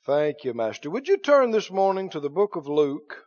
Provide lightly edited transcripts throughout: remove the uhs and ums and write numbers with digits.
Thank you, Master. Would you turn this morning to the book of Luke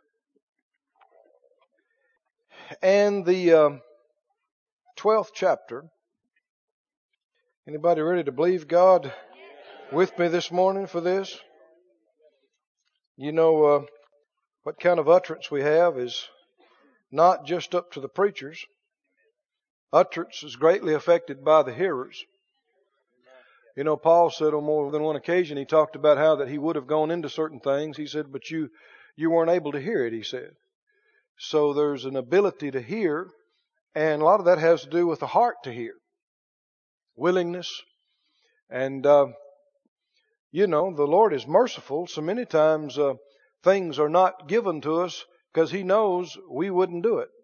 and the 12th chapter? Anybody ready to believe God with me this morning for this? You know, what kind of utterance we have is not just up to the preachers. Utterance is greatly affected by the hearers. You know, Paul said on more than one occasion, he talked about how that he would have gone into certain things. He said, but you weren't able to hear it, he said. So there's an ability to hear, and a lot of that has to do with the heart to hear. Willingness. And, you know, the Lord is merciful. So many times things are not given to us because He knows we wouldn't do it.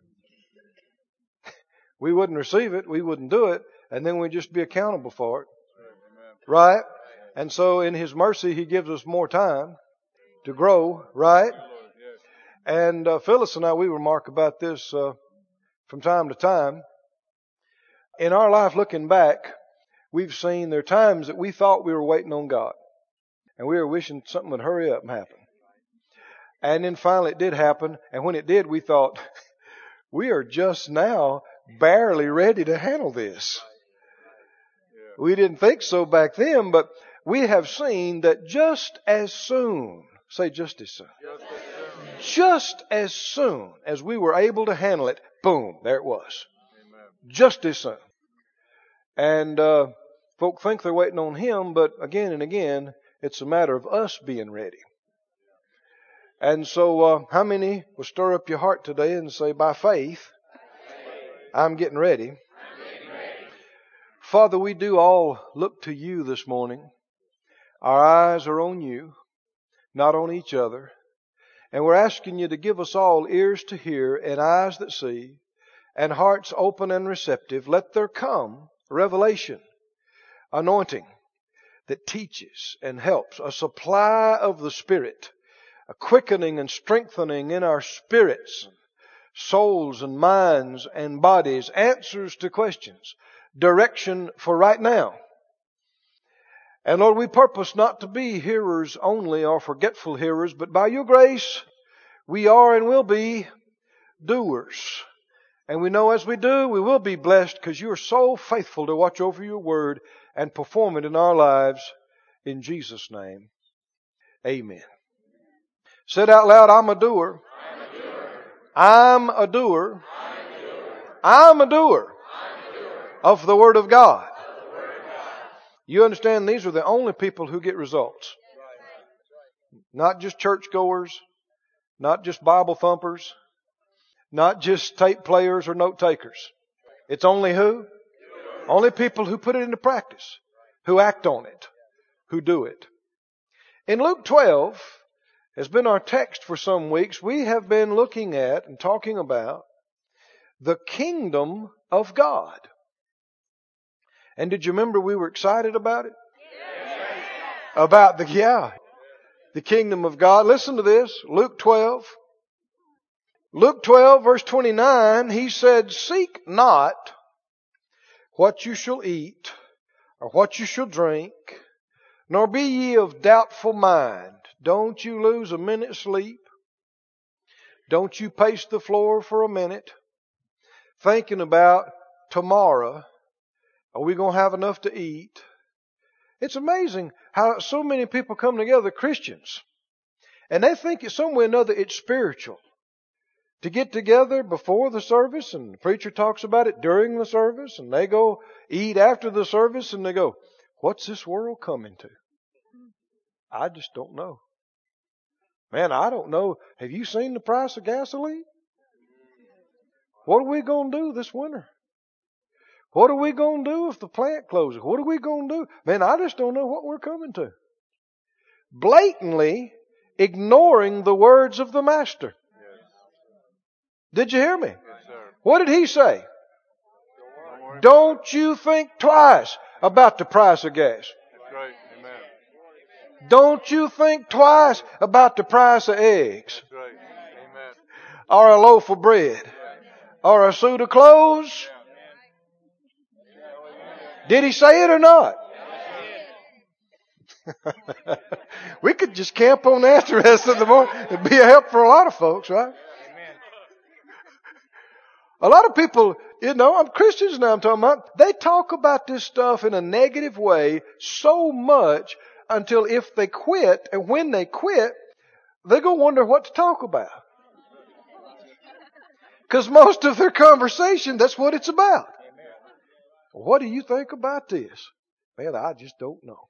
We wouldn't receive it, we wouldn't do it, and then we'd just be accountable for it. Right? And so in His mercy, He gives us more time to grow, right? And Phyllis and I, we remark about this from time to time. In our life, looking back, we've seen there are times that we thought we were waiting on God. And we were wishing something would hurry up and happen. And then finally it did happen. And when it did, we thought, we are just now barely ready to handle this. We didn't think so back then, but we have seen that just as soon, say just as soon. Just as soon as we were able to handle it, boom, there it was. Just as soon. And folk think they're waiting on Him, but again and again, it's a matter of us being ready. And so, how many will stir up your heart today and say, by faith, I'm getting ready. Father, we do all look to You this morning. Our eyes are on You, not on each other. And we're asking You to give us all ears to hear and eyes that see and hearts open and receptive. Let there come revelation, anointing that teaches and helps, a supply of the Spirit, a quickening and strengthening in our spirits, souls and minds and bodies, answers to questions, direction for right now. And Lord, we purpose not to be hearers only or forgetful hearers, but by Your grace, we are and will be doers. And we know as we do, we will be blessed because You are so faithful to watch over Your word and perform it in our lives. In Jesus' name, amen. Said out loud, I'm a doer. I'm a doer. I'm a doer of the Word of God. You understand, these are the only people who get results. Not just churchgoers, not just Bible thumpers, not just tape players or note takers. It's only who? Only people who put it into practice, who act on it, who do it. In Luke 12 has been our text for some weeks. We have been looking at and talking about the kingdom of God. And did you remember we were excited about it? Yes. About the kingdom of God. Listen to this, Luke 12. Luke 12 verse 29, He said, seek not what you shall eat or what you shall drink, nor be ye of doubtful mind. Don't you lose a minute's sleep. Don't you pace the floor for a minute thinking about tomorrow. Are we going to have enough to eat? It's amazing how so many people come together, Christians, and they think it's some way or another it's spiritual. To get together before the service, and the preacher talks about it during the service, and they go eat after the service, and they go, what's this world coming to? I just don't know. Man, I don't know. Have you seen the price of gasoline? What are we going to do this winter? What are we going to do if the plant closes? What are we going to do? Man, I just don't know what we're coming to. Blatantly ignoring the words of the Master. Yes. Did you hear me? Yes, sir. What did He say? Don't you think twice about the price of gas. That's right. Amen. Don't you think twice about the price of eggs. That's right. Amen. Or a loaf of bread. Or a suit of clothes. Did He say it or not? We could just camp on that the rest of the morning. It'd be a help for a lot of folks, right? A lot of people, I'm Christians now I'm talking about, they talk about this stuff in a negative way so much until if they quit, and when they quit, they're going to wonder what to talk about. Because most of their conversation, that's what it's about. What do you think about this? Man, I just don't know.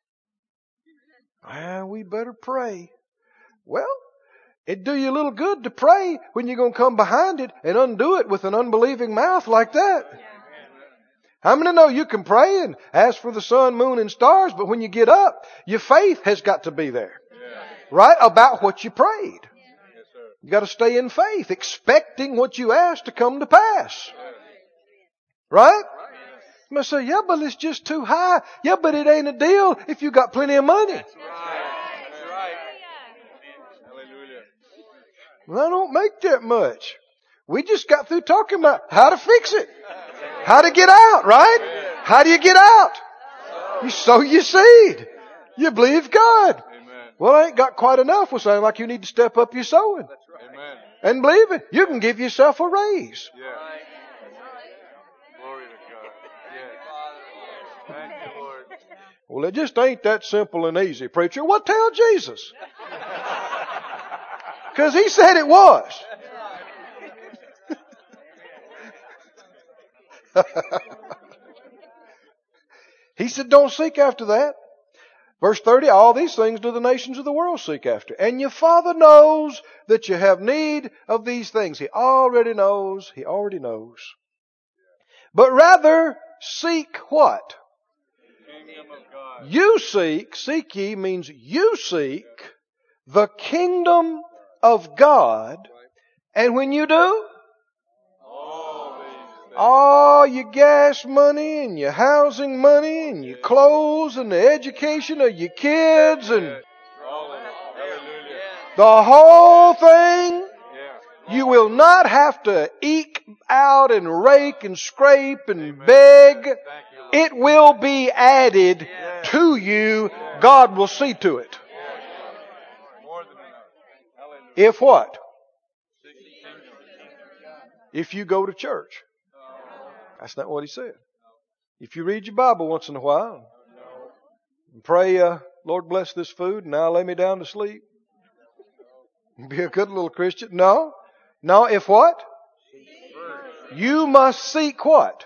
We better pray. Well, it'd do you a little good to pray when you're going to come behind it and undo it with an unbelieving mouth like that. How many know you can pray and ask for the sun, moon, and stars, but when you get up, your faith has got to be there. Right? About what you prayed. You got to stay in faith, expecting what you asked to come to pass. Right? You must say, yeah, but it's just too high. Yeah, but it ain't a deal if you got plenty of money. That's right. Hallelujah. Well, I don't make that much. We just got through talking about how to fix it. How to get out, right? How do you get out? You sow your seed. You believe God. Well, I ain't got quite enough. We're saying like you need to step up your sowing. Amen. And believe it. You can give yourself a raise. Yeah. Glory to God. Yes. Thank you, Lord. Well, it just ain't that simple and easy, preacher. Well, tell Jesus. Because He said it was. He said, don't seek after that. Verse 30, all these things do the nations of the world seek after. And your Father knows that you have need of these things. He already knows. He already knows. But rather seek what? Kingdom of God. You seek ye means you seek the kingdom of God. And when you do, all your gas money and your housing money and your clothes and the education of your kids and the whole thing, you will not have to eke out and rake and scrape and beg. It will be added to you. God will see to it. If what? If you go to church. That's not what He said. If you read your Bible once in a while and pray, Lord bless this food and now lay me down to sleep. Be a good little Christian. No. No, if what? You must seek what?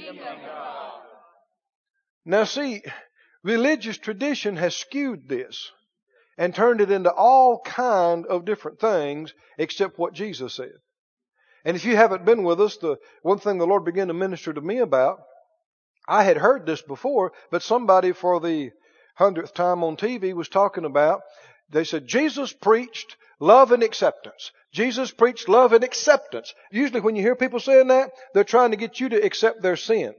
Now see, religious tradition has skewed this and turned it into all kind of different things except what Jesus said. And if you haven't been with us, the one thing the Lord began to minister to me about, I had heard this before, but somebody for the 100th time on TV was talking about, they said, Jesus preached love and acceptance. Jesus preached love and acceptance. Usually when you hear people saying that, they're trying to get you to accept their sin.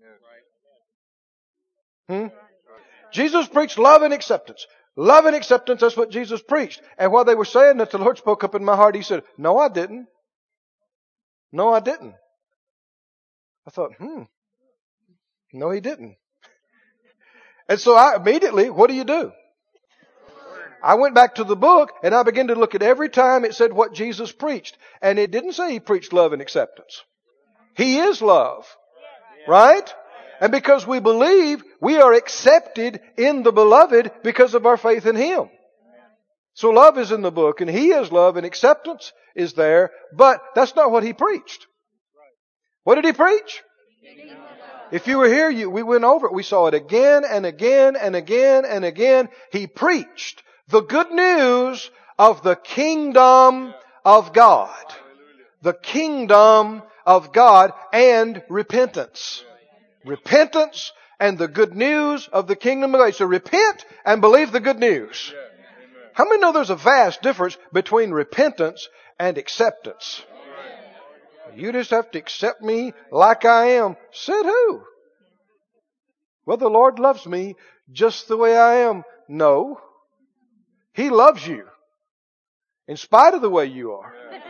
Jesus preached love and acceptance. Love and acceptance, that's what Jesus preached. And while they were saying that, the Lord spoke up in my heart. He said, no, I didn't. No, I didn't. I thought, no, He didn't. And so I immediately, what do? I went back to the book and I began to look at every time it said what Jesus preached. And it didn't say He preached love and acceptance. He is love. Right? And because we believe, we are accepted in the beloved because of our faith in Him. So love is in the book and He is love and acceptance is there, but that's not what He preached. What did He preach? If you were here, we went over it. We saw it again and again and again and again. He preached the good news of the kingdom of God. The kingdom of God and repentance. Repentance and the good news of the kingdom of God. So repent and believe the good news. How many know there's a vast difference between repentance and acceptance? You just have to accept me like I am. Said who? Well, the Lord loves me just the way I am. No. He loves you in spite of the way you are.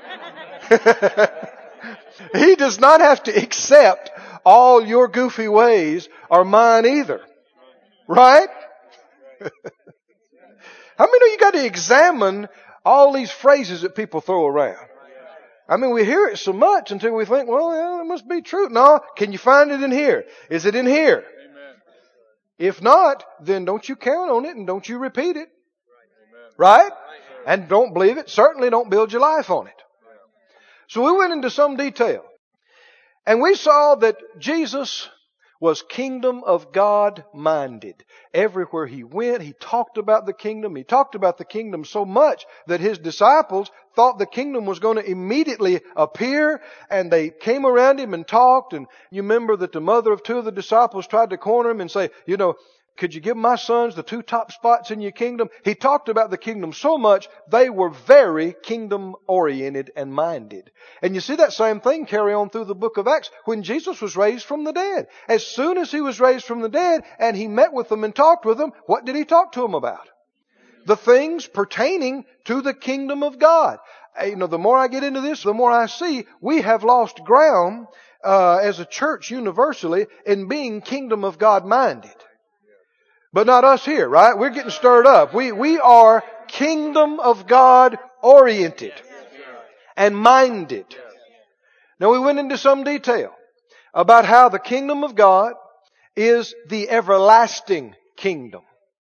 He does not have to accept all your goofy ways or mine either. Right? How many know you got study, examine all these phrases that people throw around. I mean, we hear it so much until we think, well, yeah, it must be true. No, can you find it in here? Is it in here? Amen. If not, then don't you count on it and don't you repeat it. Right? And don't believe it. Certainly don't build your life on it. So we went into some detail. And we saw that Jesus was kingdom of God minded. Everywhere he went, he talked about the kingdom. He talked about the kingdom so much that his disciples thought the kingdom was going to immediately appear, and they came around him and talked. And you remember that the mother of two of the disciples tried to corner him and say, could you give my sons the 2 top spots in your kingdom? He talked about the kingdom so much, they were very kingdom oriented and minded. And you see that same thing carry on through the book of Acts when Jesus was raised from the dead. As soon as he was raised from the dead and he met with them and talked with them, what did he talk to them about? The things pertaining to the kingdom of God. The more I get into this, the more I see we have lost ground as a church universally in being kingdom of God minded. But not us here, right? We're getting stirred up. We are kingdom of God oriented and minded. Now we went into some detail about how the kingdom of God is the everlasting kingdom.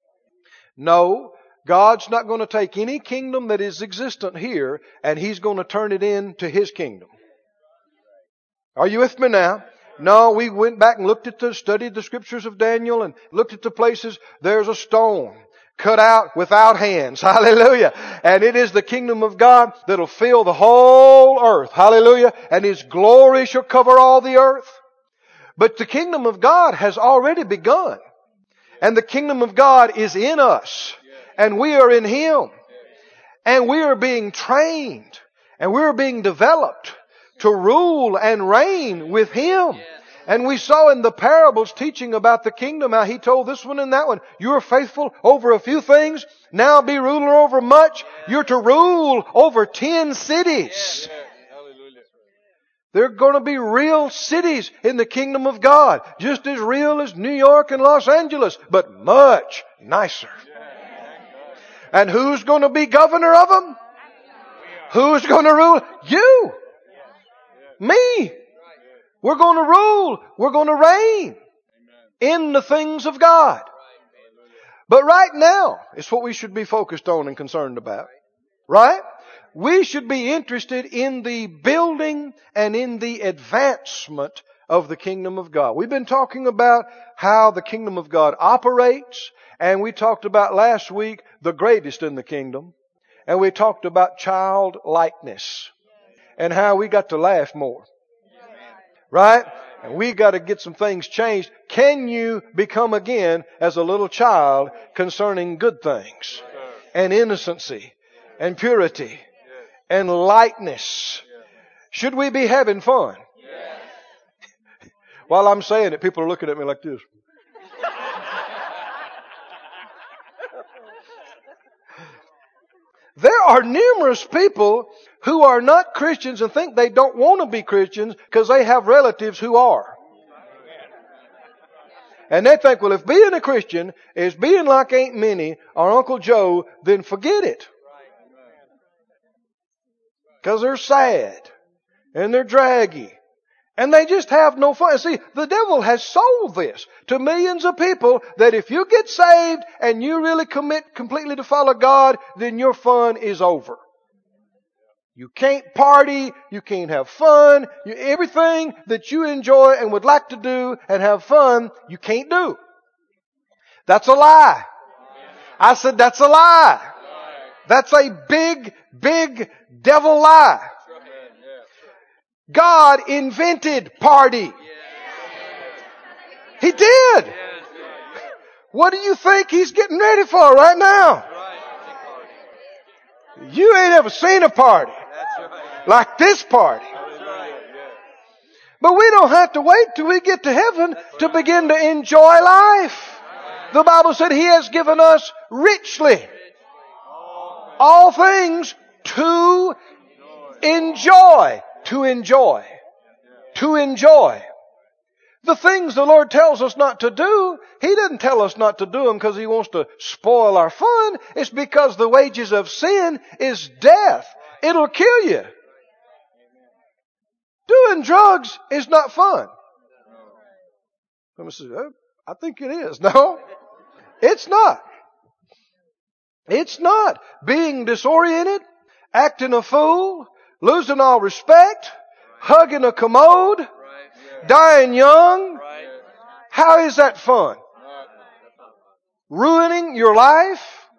No, God's not going to take any kingdom that is existent here and He's going to turn it into His kingdom. Are you with me now? No, we went back and studied the scriptures of Daniel and looked at the places. There's a stone cut out without hands. Hallelujah. And it is the kingdom of God that'll fill the whole earth. Hallelujah. And His glory shall cover all the earth. But the kingdom of God has already begun. And the kingdom of God is in us. And we are in Him. And we are being trained. And we are being developed to rule and reign with Him. And we saw in the parables teaching about the kingdom how He told this one and that one, you are faithful over a few things, now be ruler over much. You're to rule over 10 cities. There are going to be real cities in the kingdom of God, just as real as New York and Los Angeles, but much nicer. And who's going to be governor of them? Who's going to rule? You. Me. We're going to rule. We're going to reign in the things of God. But right now, it's what we should be focused on and concerned about. Right? We should be interested in the building and in the advancement of the kingdom of God. We've been talking about how the kingdom of God operates, and we talked about last week the greatest in the kingdom, and we talked about childlikeness. And how we got to laugh more. Right? And we got to get some things changed. Can you become again as a little child concerning good things and innocency and purity and lightness? Should we be having fun? While I'm saying it, people are looking at me like this. There are numerous people who are not Christians and think they don't want to be Christians because they have relatives who are. And they think, well, if being a Christian is being like Aunt Minnie or Uncle Joe, then forget it. Because they're sad and they're draggy. And they just have no fun. See, the devil has sold this to millions of people that if you get saved and you really commit completely to follow God, then your fun is over. You can't party, you can't have fun, everything that you enjoy and would like to do and have fun, you can't do. That's a lie. I said that's a lie. That's a big, big devil lie. God invented party. He did. What do you think He's getting ready for right now? You ain't ever seen a party like this party. But we don't have to wait till we get to heaven to begin to enjoy life. The Bible said He has given us richly all things to enjoy. To enjoy. To enjoy. The things the Lord tells us not to do, He didn't tell us not to do them because He wants to spoil our fun. It's because the wages of sin is death. It'll kill you. Doing drugs is not fun. Someone says, oh, I think it is. No, it's not. It's not. Being disoriented, acting a fool, losing all respect, hugging a commode, dying young. How is that fun? Ruining your life?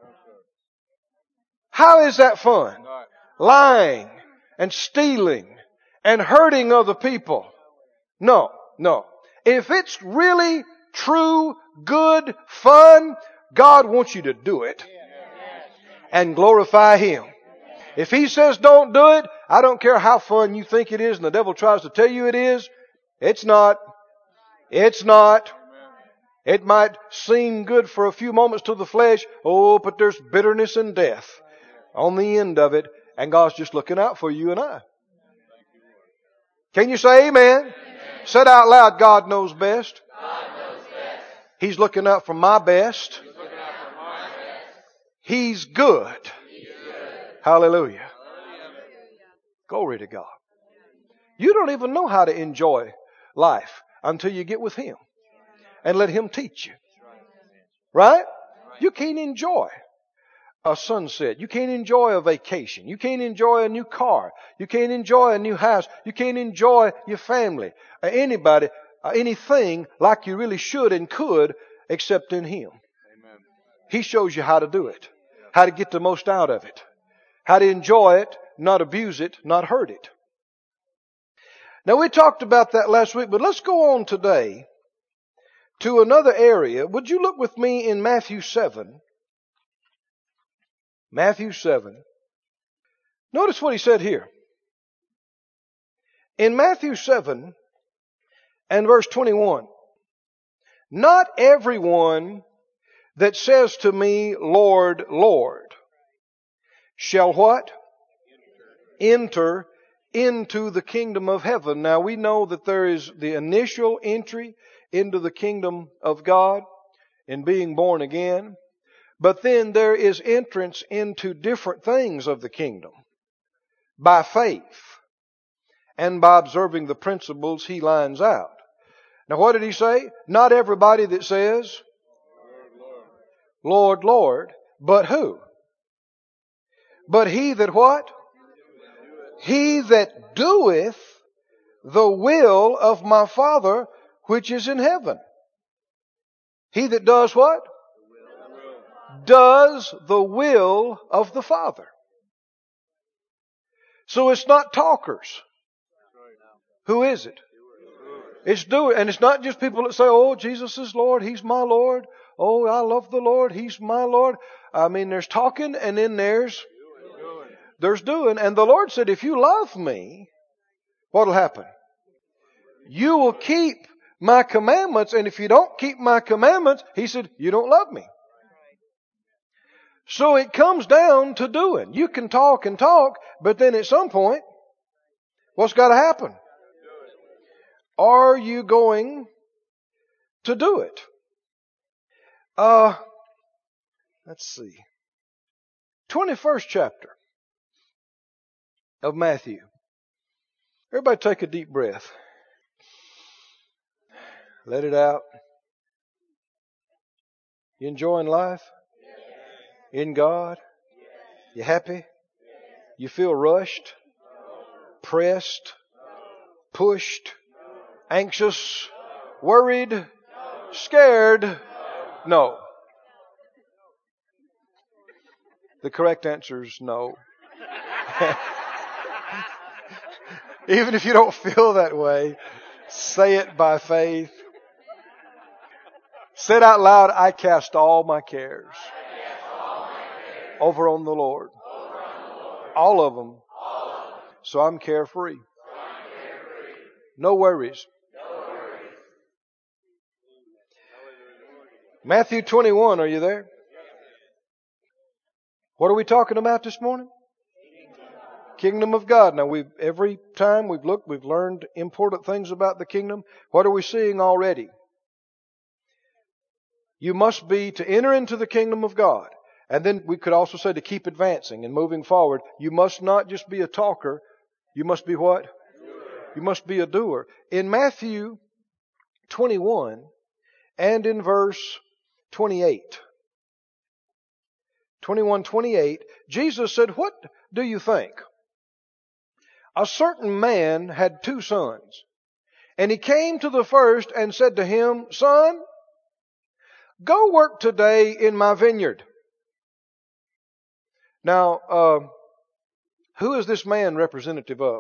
How is that fun? Lying and stealing and hurting other people. No. If it's really true, good, fun, God wants you to do it and glorify Him. If He says don't do it, I don't care how fun you think it is and the devil tries to tell you it is. It's not. It's not. It might seem good for a few moments to the flesh. Oh, but there's bitterness and death on the end of it. And God's just looking out for you and I. Can you say amen? Amen. Said out loud, God knows best. God knows best. He's looking out for my best. He's good. Hallelujah. Glory to God. You don't even know how to enjoy life until you get with Him and let Him teach you. Right? You can't enjoy a sunset. You can't enjoy a vacation. You can't enjoy a new car. You can't enjoy a new house. You can't enjoy your family, anybody, anything like you really should and could except in Him. Amen. He shows you how to do it, how to get the most out of it, how to enjoy it, not abuse it, not hurt it. Now we talked about that last week, but let's go on today to another area. Would you look with me in Matthew 7? Matthew 7. Notice what He said here. In Matthew 7 and verse 21. Not everyone that says to me, Lord, Lord, shall what? Enter into the kingdom of heaven. Now we know that there is the initial entry into the kingdom of God in being born again. But then there is entrance into different things of the kingdom by faith and by observing the principles He lines out. Now what did He say? Not everybody that says, Lord, Lord, but who? But he that what? He that doeth the will of my Father which is in heaven. He that does what? Does the will of the Father. So it's not talkers. Who is it? It's doers. And it's not just people that say, oh, Jesus is Lord. He's my Lord. Oh, I love the Lord. He's my Lord. I mean, there's talking and then there's doing. And the Lord said, if you love me, what'll happen? You will keep my commandments. And if you don't keep my commandments, He said, you don't love me. So it comes down to doing. You can talk and talk, but then at some point, what's got to happen? Are you going to do it? Let's see. 21st chapter of Matthew. Everybody take a deep breath. Let it out. You enjoying life? In God? You happy? You feel rushed? Pressed? Pushed? Anxious? Worried? Scared? No. The correct answer is no. Even if you don't feel that way, say it by faith. Say it out loud, I cast all my cares over on the Lord. All of them. So I'm carefree. No worries. Matthew 21, are you there? What are we talking about this morning? Kingdom of God. Now, every time we've looked, we've learned important things about the kingdom. What are we seeing already? You must be to enter into the kingdom of God. And then we could also say to keep advancing and moving forward. You must not just be a talker. You must be what? You must be a doer. In Matthew 21 and in verse 28. 21:28, Jesus said, "What do you think? A certain man had 2 sons. And he came to the first and said to him, 'Son, go work today in my vineyard.'" Now, who is this man representative of?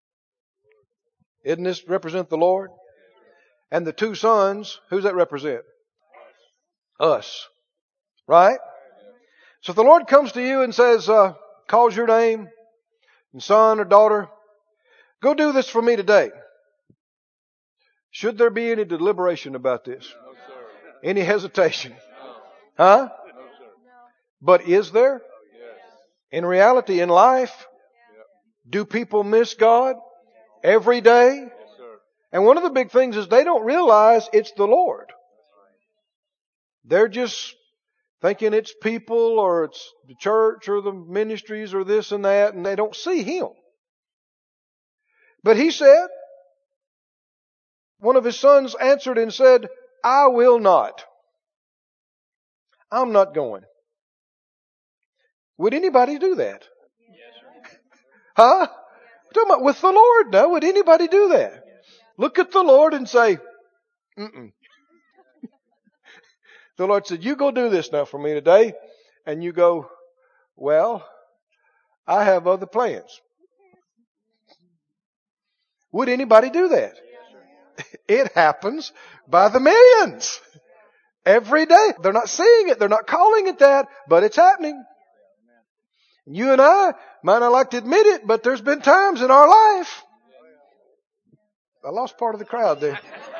Isn't this represent the Lord? And the 2 sons, who's that represent? Us. Right? So if the Lord comes to you and says, calls your name, and son or daughter, go do this for me today. Should there be any deliberation about this? No, sir. Any hesitation? No. Huh? No, sir. But is there? Yes. In reality, in life, do people miss God every day? Yes, sir. And one of the big things is they don't realize it's the Lord. They're just thinking it's people or it's the church or the ministries or this and that, and they don't see Him. But he said, one of his sons answered and said, "I will not. I'm not going." Would anybody do that? Yes, sir. Huh? I'm talking about with the Lord now. Would anybody do that? Look at the Lord and say, "Mm-mm." The Lord said, "You go do this now for me today." And you go, "Well, I have other plans." Would anybody do that? It happens by the millions. Every day. They're not seeing it. They're not calling it that, but it's happening. You and I might not like to admit it, but there's been times in our life. I lost part of the crowd there.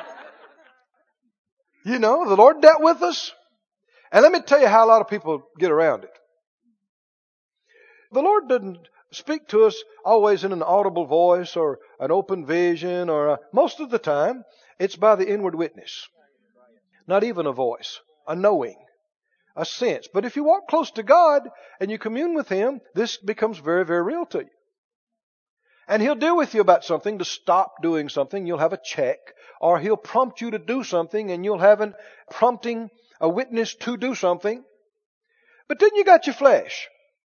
You know, the Lord dealt with us. And let me tell you how a lot of people get around it. The Lord doesn't speak to us always in an audible voice or an open vision most of the time it's by the inward witness. Not even a voice, a knowing, a sense. But if you walk close to God and you commune with Him, this becomes very, very real to you. And He'll deal with you about something to stop doing something. You'll have a check. Or He'll prompt you to do something and you'll have a prompting, a witness to do something. But then you got your flesh.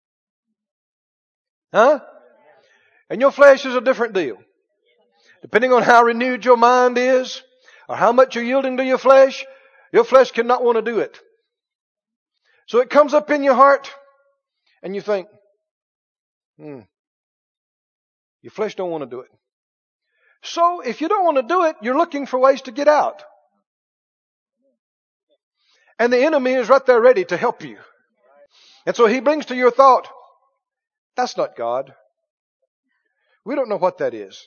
Huh? And your flesh is a different deal. Depending on how renewed your mind is, or how much you're yielding to your flesh cannot want to do it. So it comes up in your heart, and you think, your flesh don't want to do it. So if you don't want to do it, you're looking for ways to get out. And the enemy is right there ready to help you. And so he brings to your thought, that's not God. We don't know what that is.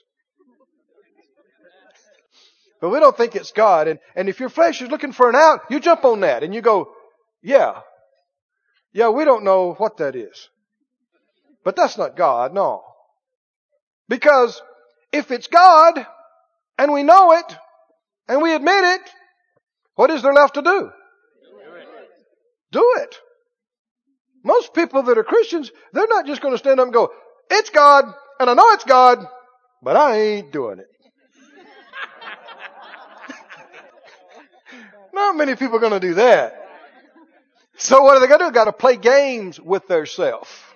But we don't think it's God. And if your flesh is looking for an out, you jump on that and you go, yeah, we don't know what that is. But that's not God, no. Because if it's God, and we know it, and we admit it, what is there left to do? Do it. Most people that are Christians, they're not just going to stand up and go, it's God, and I know it's God, but I ain't doing it. Not many people are going to do that. So what are they going to do? Got to play games with their self.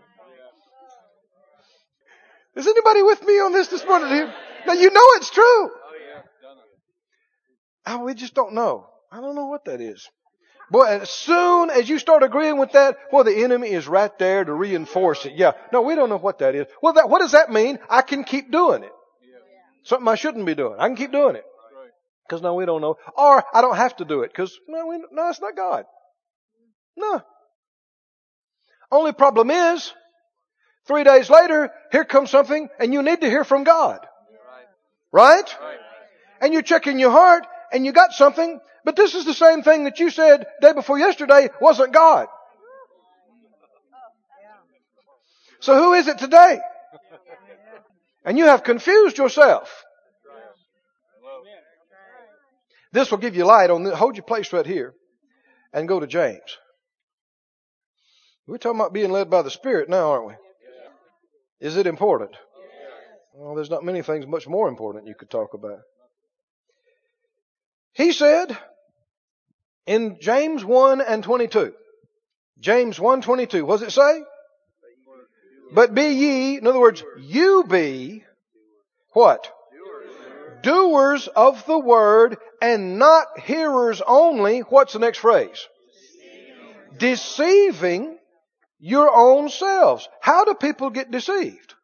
Is anybody with me on this morning here? Now you know it's true. We just don't know. I don't know what that is. Boy, as soon as you start agreeing with that, the enemy is right there to reinforce it. Yeah. No, we don't know what that is. Well, what does that mean? I can keep doing it. Something I shouldn't be doing. I can keep doing it. Because no, we don't know. Or I don't have to do it because no, it's not God. No. Only problem is, 3 days later, here comes something and you need to hear from God. Right? And you're checking your heart and you got something, but this is the same thing that you said day before yesterday wasn't God. So who is it today? And you have confused yourself. This will give you light on this. Hold your place right here and go to James. We're talking about being led by the Spirit now, aren't we? Is it important? Well, there's not many things much more important you could talk about. He said in James 1 and 22. James 1:22. What does it say? But be ye, in other words, you be what? Doers of the word and not hearers only. What's the next phrase? Deceiving your own selves. How do people get deceived?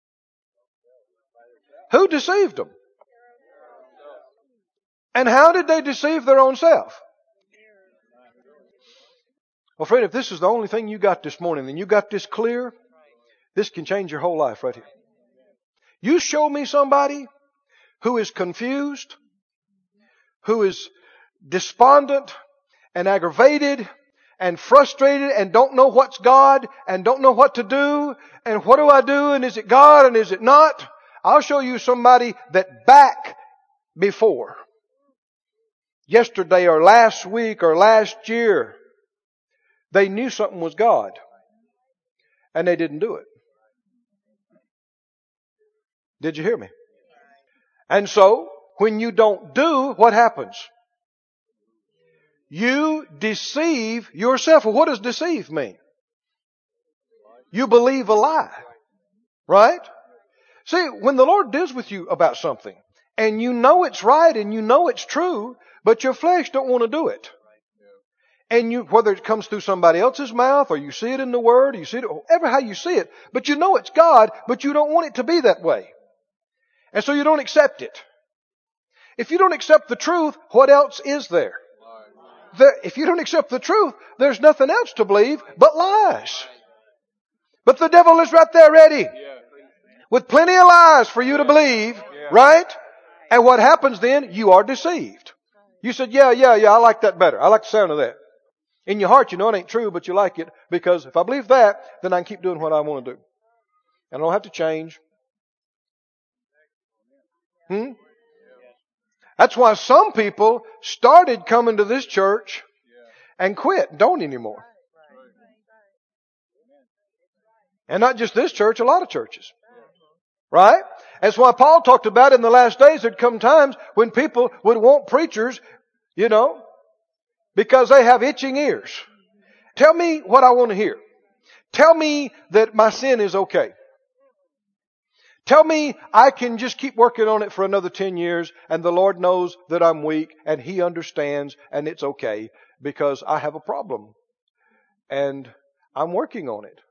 Who deceived them? And how did they deceive their own self? Well, friend, if this is the only thing you got this morning, then you got this clear, this can change your whole life right here. You show me somebody who is confused, who is despondent and aggravated and frustrated and don't know what's God and don't know what to do and what do I do and is it God and is it not? I'll show you somebody that back before, yesterday or last week or last year, they knew something was God and they didn't do it. Did you hear me? And so, when you don't do, what happens? You deceive yourself. Well, what does deceive mean? You believe a lie. Right? See, when the Lord deals with you about something, and you know it's right and you know it's true, but your flesh don't want to do it. And you, whether it comes through somebody else's mouth or you see it in the Word, or you see it, however how you see it, but you know it's God, but you don't want it to be that way. And so you don't accept it. If you don't accept the truth, what else is there? If you don't accept the truth, there's nothing else to believe but lies. But the devil is right there ready with plenty of lies for you to believe, right? And what happens then? You are deceived. You said, yeah, I like that better. I like the sound of that. In your heart, you know it ain't true, but you like it because if I believe that, then I can keep doing what I want to do. And I don't have to change. That's why some people started coming to this church and quit, don't anymore. And not just this church, a lot of churches. Right? That's why Paul talked about in the last days there'd come times when people would want preachers, because they have itching ears. Tell me what I want to hear. Tell me that my sin is okay. Tell me I can just keep working on it for another 10 years and the Lord knows that I'm weak and He understands and it's okay because I have a problem and I'm working on it.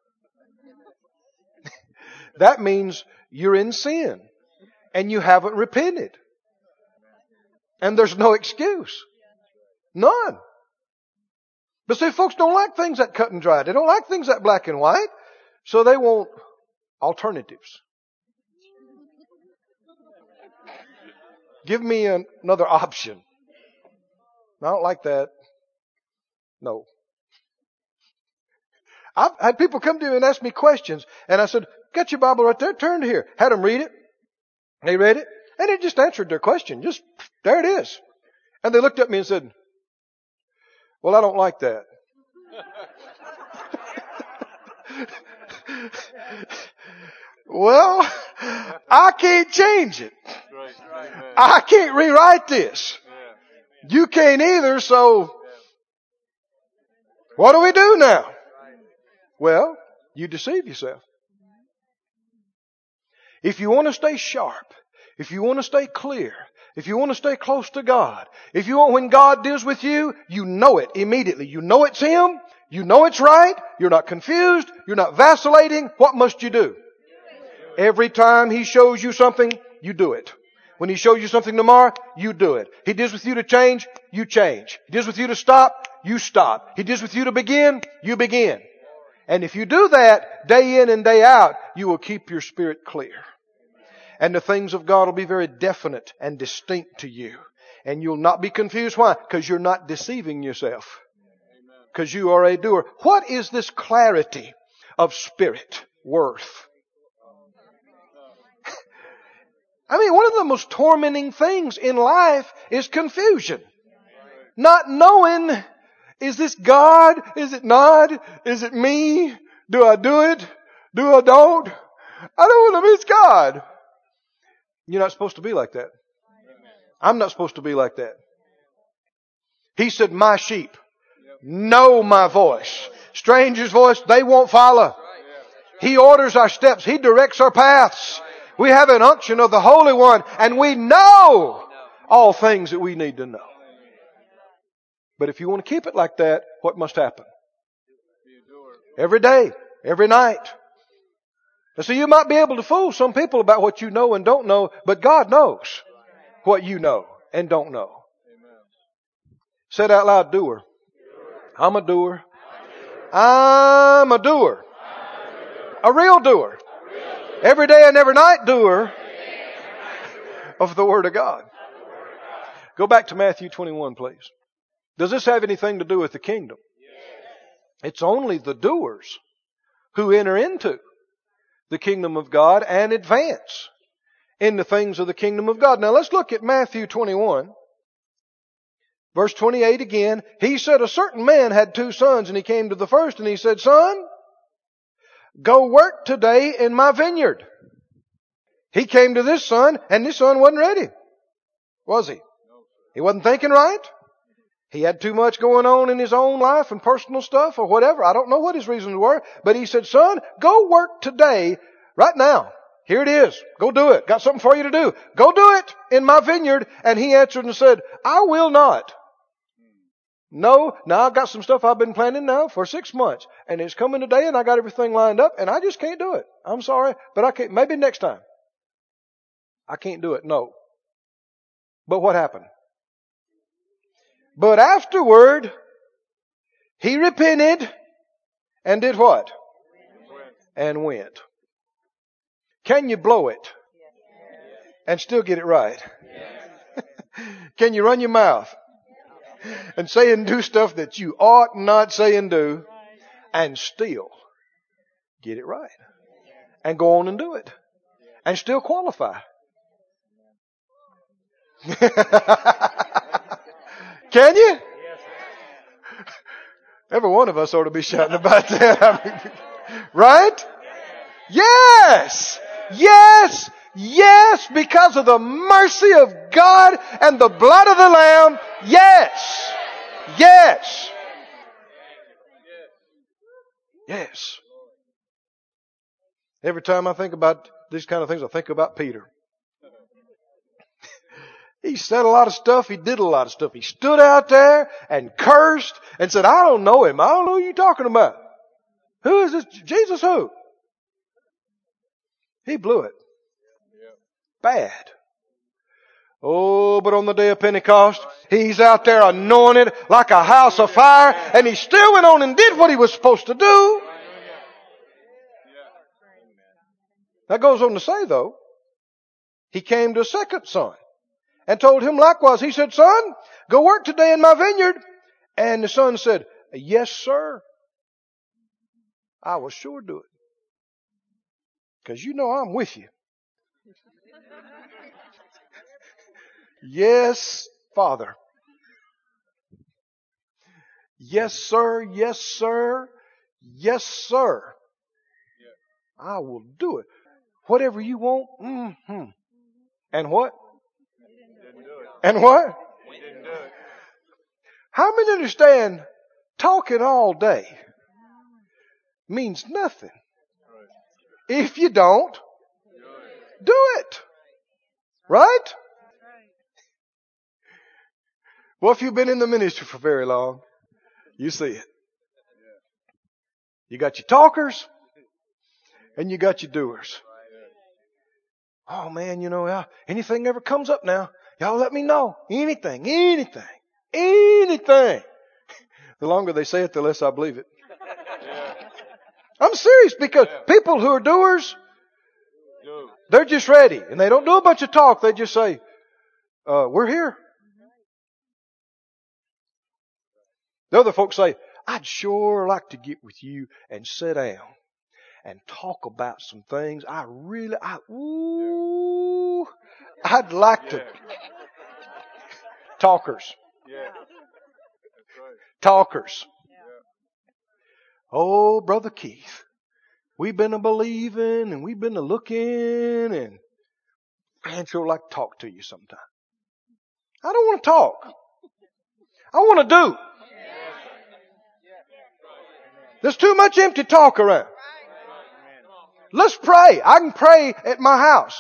That means you're in sin and you haven't repented. And there's no excuse. None. But see, folks don't like things that cut and dry. They don't like things that black and white. So they want alternatives. Give me another option. I don't like that. No. I've had people come to me and ask me questions. And I said, got your Bible right there. Turn to here. Had them read it. They read it. And it just answered their question. Just, there it is. And they looked at me and said, well, I don't like that. Well, I can't change it. I can't rewrite this. You can't either, so what do we do now? Well, you deceive yourself. If you want to stay sharp, if you want to stay clear, if you want to stay close to God, if you want when God deals with you, you know it immediately. You know it's Him. You know it's right. You're not confused. You're not vacillating. What must you do? Every time He shows you something, you do it. When He shows you something tomorrow, you do it. He deals with you to change, you change. He deals with you to stop, you stop. He deals with you to begin, you begin. And if you do that day in and day out, you will keep your spirit clear. And the things of God will be very definite and distinct to you. And you'll not be confused. Why? Because you're not deceiving yourself. Because you are a doer. What is this clarity of spirit worth? I mean, one of the most tormenting things in life is confusion. Not knowing, is this God? Is it not? Is it me? Do I do it? Do I don't? I don't want to miss God. You're not supposed to be like that. I'm not supposed to be like that. He said, my sheep know my voice. Stranger's voice, they won't follow. He orders our steps. He directs our paths. We have an unction of the Holy One, and we know all things that we need to know. But if you want to keep it like that, what must happen? Every day, every night. And so you might be able to fool some people about what you know and don't know, but God knows what you know and don't know. Say it out loud, doer. I'm a doer. I'm a doer. A real doer. Every day and every night doer of the Word of God. Go back to Matthew 21, please. Does this have anything to do with the kingdom? It's only the doers who enter into the kingdom of God and advance in the things of the kingdom of God. Now let's look at Matthew 21. Verse 28 again. He said, a certain man had 2 sons, and he came to the first and he said, son, go work today in my vineyard. He came to this son, and this son wasn't ready. Was he? He wasn't thinking right. He had too much going on in his own life and personal stuff or whatever. I don't know what his reasons were. But he said, son, go work today, right now. Here it is. Go do it. Got something for you to do. Go do it in my vineyard. And he answered and said, I will not. No, now I've got some stuff I've been planning now for 6 months. And it's coming today and I got everything lined up and I just can't do it. I'm sorry, but I can't. Maybe next time. I can't do it. No. But what happened? But afterward, he repented and did what? And went. Can you blow it and still get it right? Can you run your mouth and say and do stuff that you ought not say and do and still get it right? And go on and do it. And still qualify. Can you? Every one of us ought to be shouting about that. Right? Yes! Yes! Yes! Because of the mercy of God and the blood of the Lamb. Yes! Yes! Yes. Every time I think about these kind of things, I think about Peter. He said a lot of stuff. He did a lot of stuff. He stood out there and cursed and said, I don't know him. I don't know who you're talking about. Who is this? Jesus who? He blew it. Bad. Oh, but on the day of Pentecost, he's out there anointed like a house of fire, and he still went on and did what he was supposed to do. That goes on to say, though, he came to a second son and told him likewise. He said, son, go work today in my vineyard. And the son said, yes, sir. I will sure do it. Because you know I'm with you. Yes, Father. Yes, sir. Yes, sir. Yes, sir. I will do it. Whatever you want. Mm-hmm. And what? And what? How many understand talking all day means nothing if you don't do it? Right? Well, if you've been in the ministry for very long, you see it. You got your talkers and you got your doers. Oh man, you know, anything ever comes up now, y'all let me know. Anything. The longer they say it, the less I believe it. I'm serious, because people who are doers, they're just ready. And they don't do a bunch of talk. They just say, we're here. The other folks say, I'd sure like to get with you and sit down and talk about some things. I'd like to. Talkers. Talkers. Oh, Brother Keith, we've been a believing and we've been a looking, and I sure like to talk to you sometime. I don't want to talk. I want to do. There's too much empty talk around. Let's pray. I can pray at my house.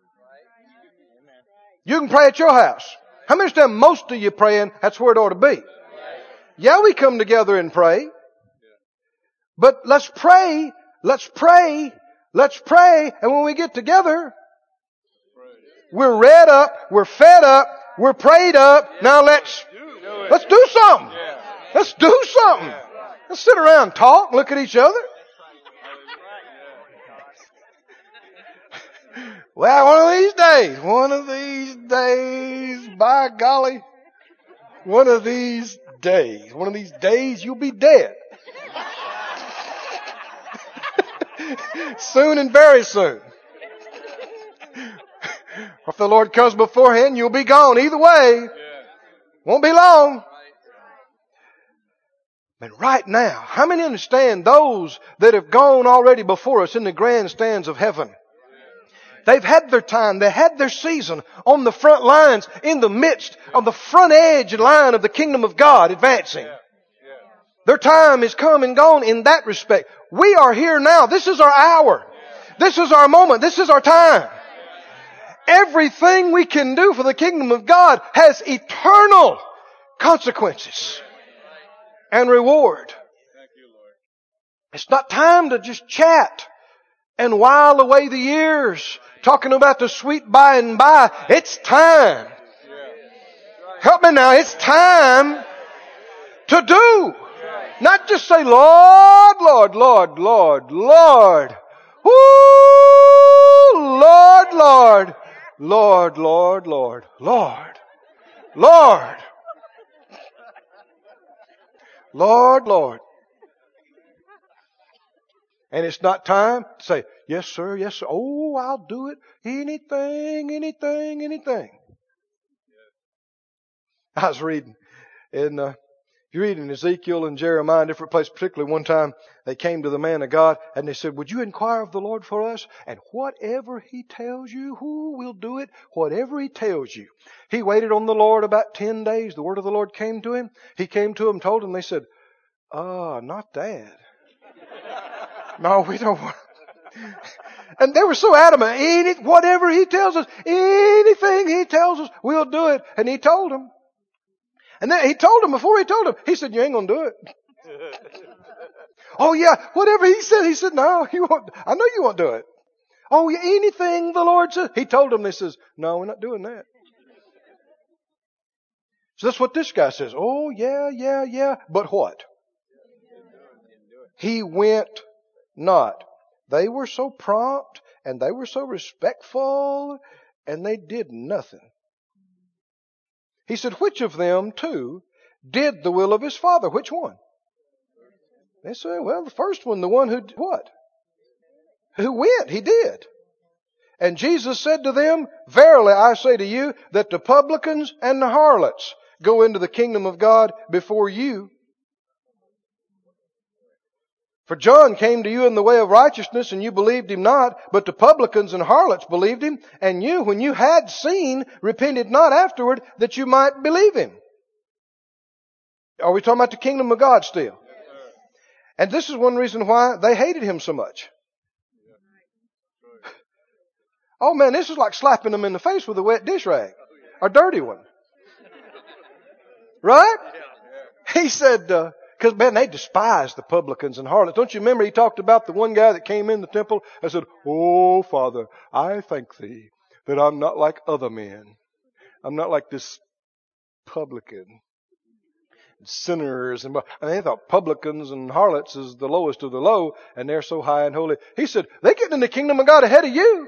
You can pray at your house. How many understand most of you praying, that's where it ought to be? Yeah, we come together and pray. But let's pray, let's pray, let's pray. And when we get together, we're read up, we're fed up, we're prayed up. Now let's do something. Let's do something. Let's sit around and talk, look at each other. Well, one of these days, by golly, one of these days you'll be dead. Soon and very soon. If the Lord comes beforehand, you'll be gone. Either way, won't be long. But right now, how many understand those that have gone already before us in the grandstands of heaven? They've had their time. They had their season on the front lines, in the midst of the front edge line of the kingdom of God advancing. Their time is come and gone in that respect. We are here now. This is our hour. This is our moment. This is our time. Everything we can do for the kingdom of God has eternal consequences and reward. It's not time to just chat and while away the years talking about the sweet by and by. It's time. Help me now. It's time to do. Not just say, Lord, Lord, Lord, Lord, Lord. Woo! Lord, Lord. Lord, Lord, Lord, Lord. Lord. Lord, Lord. And it's not time to say, yes, sir, yes, sir. Oh, I'll do it. Anything, anything, anything. I was reading you read in Ezekiel and Jeremiah and different places, particularly one time they came to the man of God and they said, would you inquire of the Lord for us? And whatever He tells you, who will do it? Whatever He tells you. He waited on the Lord about 10 days. The word of the Lord came to him. He came to him, told him, they said, not that. No, we don't want. And they were so adamant. Whatever He tells us, anything He tells us, we'll do it. And He told him. And then He told him, before He told him, He said, you ain't going to do it. Oh yeah, whatever He said, no, you won't. I know you won't do it. Oh yeah, anything the Lord says. He told him, He says, no, we're not doing that. So that's what this guy says. Oh yeah. But what? He went not. They were so prompt and they were so respectful and they did nothing. He said, which of them two did the will of his father? Which one? They said, well, the first one, the one who what? Who went. He did. And Jesus said to them, verily I say to you that the publicans and the harlots go into the kingdom of God before you. For John came to you in the way of righteousness, and you believed him not, but the publicans and harlots believed him, and you, when you had seen, repented not afterward, that you might believe him. Are we talking about the kingdom of God still? And this is one reason why they hated him so much. Oh man, this is like slapping them in the face with a wet dish rag. A dirty one. Right? He said, because, man, they despised the publicans and harlots. Don't you remember He talked about the one guy that came in the temple and said, oh, Father, I thank Thee that I'm not like other men. I'm not like this publican. Sinners. And they thought publicans and harlots is the lowest of the low, and they're so high and holy. He said, they're getting in the kingdom of God ahead of you.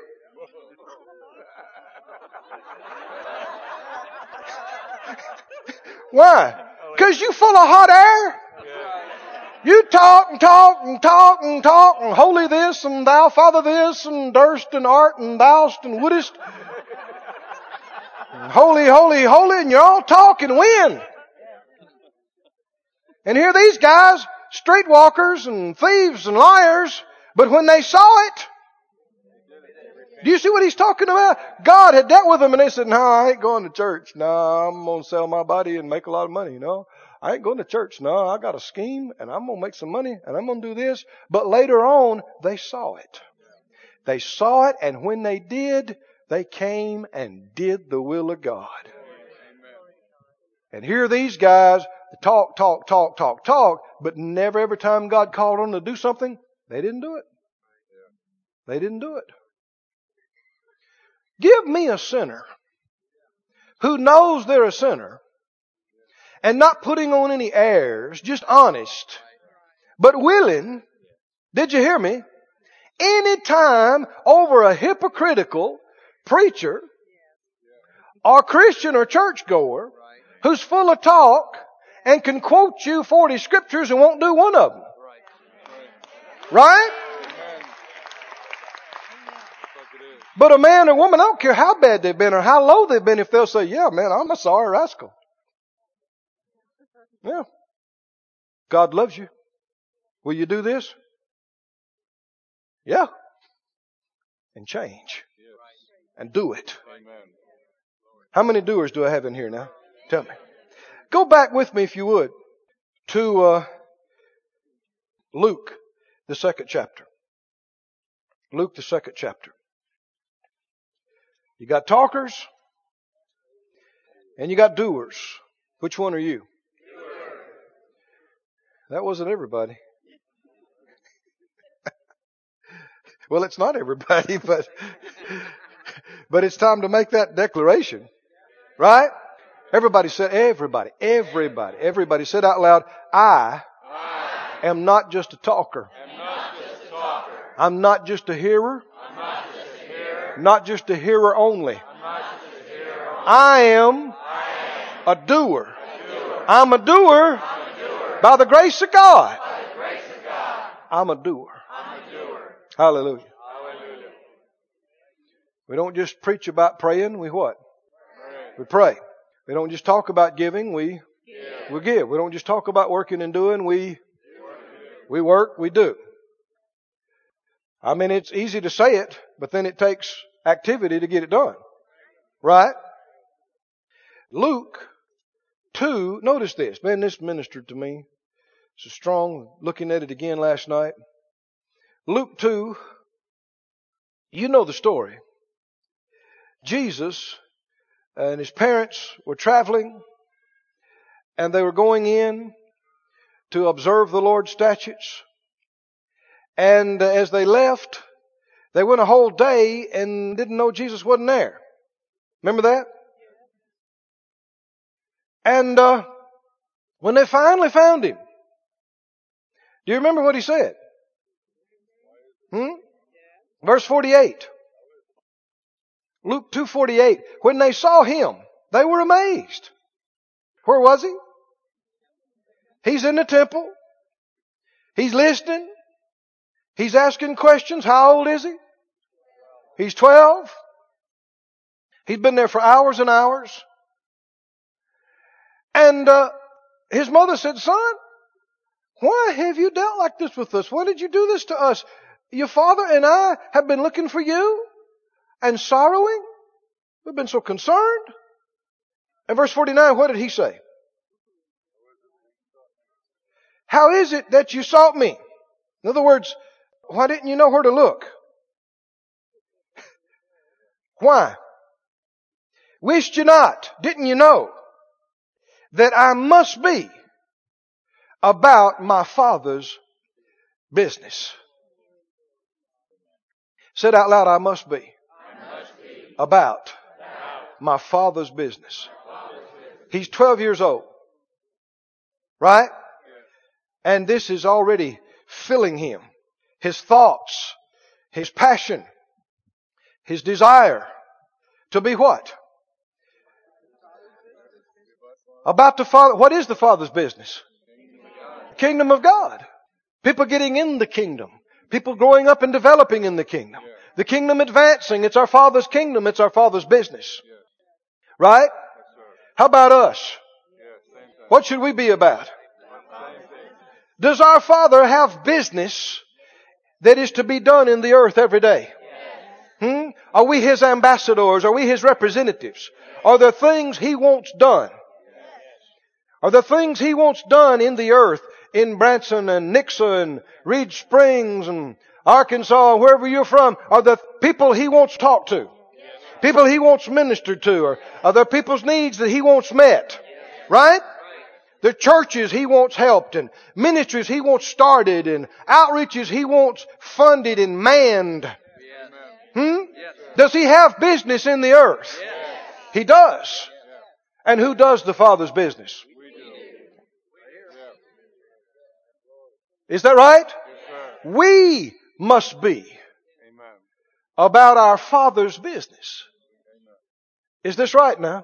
Why? Because you full of hot air. You talk and talk and talk and talk and holy this and thou father this and durst and art and thou'st and wouldest. Holy, holy, holy, and you're all talking when? And here these guys, streetwalkers and thieves and liars, but when they saw it, do you see what he's talking about? God had dealt with them and they said, no, I ain't going to church. No, I'm going to sell my body and make a lot of money. No, I ain't going to church. No, I got a scheme and I'm going to make some money and I'm going to do this. But later on, they saw it. They saw it, and when they did, they came and did the will of God. And here these guys talk, but never every time God called on them to do something, they didn't do it. They didn't do it. Give me a sinner who knows they're a sinner and not putting on any airs, just honest, but willing, did you hear me? Anytime over a hypocritical preacher or Christian or churchgoer who's full of talk and can quote you 40 scriptures and won't do one of them. Right? But a man or woman, I don't care how bad they've been or how low they've been, if they'll say, yeah, man, I'm a sorry rascal. Yeah. God loves you. Will you do this? Yeah. And change. And do it. How many doers do I have in here now? Tell me. Go back with me, if you would, to Luke, the 2nd chapter. Luke, the 2nd chapter. You got talkers and you got doers. Which one are you? That wasn't everybody. Well, it's not everybody, but it's time to make that declaration. Right? Everybody said, everybody said out loud, I am not just a talker. I'm not just a hearer. Not just a hearer only. I am a doer. I'm a doer by the grace of God. I'm a doer. Hallelujah. We don't just preach about praying, we what? We pray. We don't just talk about giving, we give. We don't just talk about working and doing, we work, we do. I mean, it's easy to say it, but then it takes activity to get it done. Right? Luke 2, notice this. Man, this ministered to me. So strong, looking at it again last night. Luke 2, you know the story. Jesus and his parents were traveling, and they were going in to observe the Lord's statutes. And as they left, they went a whole day and didn't know Jesus wasn't there. Remember that? And when they finally found him, do you remember what he said? Verse 48. Luke 2:48. When they saw him, they were amazed. Where was he? He's in the temple. He's listening. He's asking questions. How old is he? He's 12. He's been there for hours and hours. And his mother said, son, why have you dealt like this with us? Why did you do this to us? Your father and I have been looking for you and sorrowing. We've been so concerned. And verse 49, what did he say? How is it that you sought me? In other words, why didn't you know where to look? Why? Wished you not, didn't you know, that I must be about my Father's business? Said out loud, I must be about my Father's business. He's 12 years old. Right? And this is already filling him. His thoughts, his passion, his desire to be what? About the Father. What is the Father's business? The kingdom of God. People getting in the kingdom. People growing up and developing in the kingdom. The kingdom advancing. It's our Father's kingdom. It's our Father's business. Right? How about us? Yeah, same thing. What should we be about? Same thing. Does our Father have business that is to be done in the earth every day? Are we His ambassadors? Are we His representatives? Are there things He wants done? Are there things He wants done in the earth, in Branson and Nixa and Reed Springs and Arkansas, wherever you're from? Are there people He wants talked to? People He wants ministered to? Or are there people's needs that He wants met? Right? The churches He wants helped, and ministries He wants started, and outreaches He wants funded and manned. Does He have business in the earth? He does. And who does the Father's business? Is that right? We must be about our Father's business. Is this right now?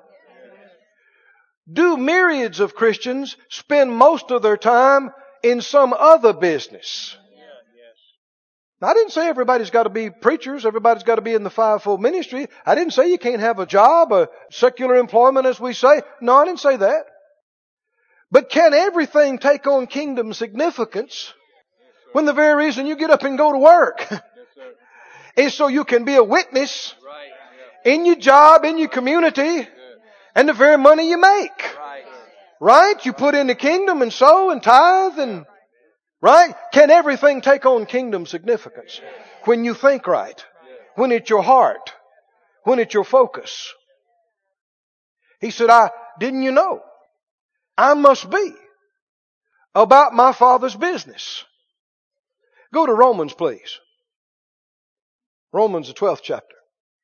Do myriads of Christians spend most of their time in some other business? Now, I didn't say everybody's got to be preachers. Everybody's got to be in the fivefold ministry. I didn't say you can't have a job, a secular employment, as we say. No, I didn't say that. But can everything take on kingdom significance when the very reason you get up and go to work is so you can be a witness in your job, in your community, and the very money you make? Right? You put in the kingdom and sow and tithe and... Right? Can everything take on kingdom significance when you think right? When it's your heart? When it's your focus? He said, didn't you know? I must be about my Father's business. Go to Romans, please. Romans, the 12th chapter.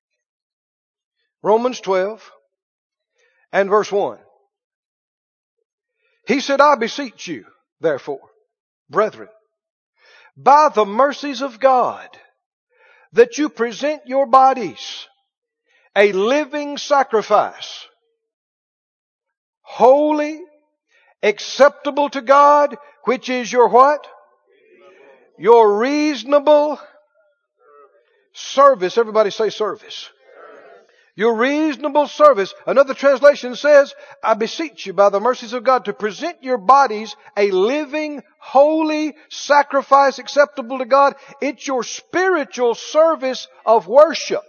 Romans 12 and verse 1. He said, I beseech you, therefore, brethren, by the mercies of God, that you present your bodies a living sacrifice, holy, acceptable to God, which is your what? Your reasonable service. Everybody say service. Your reasonable service. Another translation says, I beseech you by the mercies of God to present your bodies a living, holy sacrifice acceptable to God. It's your spiritual service of worship.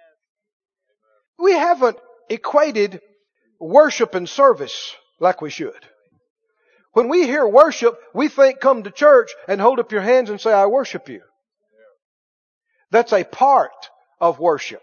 We haven't equated worship and service like we should. When we hear worship, we think come to church and hold up your hands and say, I worship you. That's a part of worship.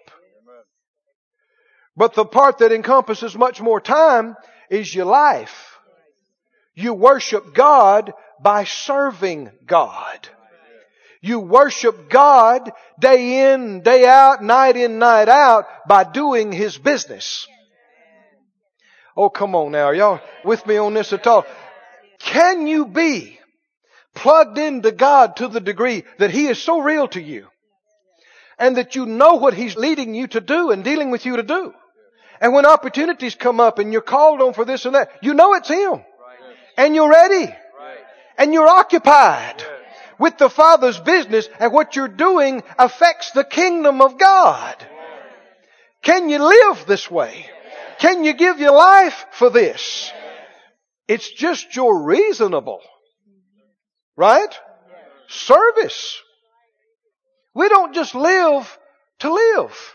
But the part that encompasses much more time is your life. You worship God by serving God. You worship God day in, day out, night in, night out by doing His business. Oh, come on now. Are y'all with me on this at all? Can you be plugged into God to the degree that He is so real to you and that you know what He's leading you to do and dealing with you to do? And when opportunities come up and you're called on for this and that, you know it's Him. And you're ready. And you're occupied with the Father's business, and what you're doing affects the kingdom of God. Can you live this way? Can you give your life for this? It's just your reasonable, right? Service. We don't just live to live.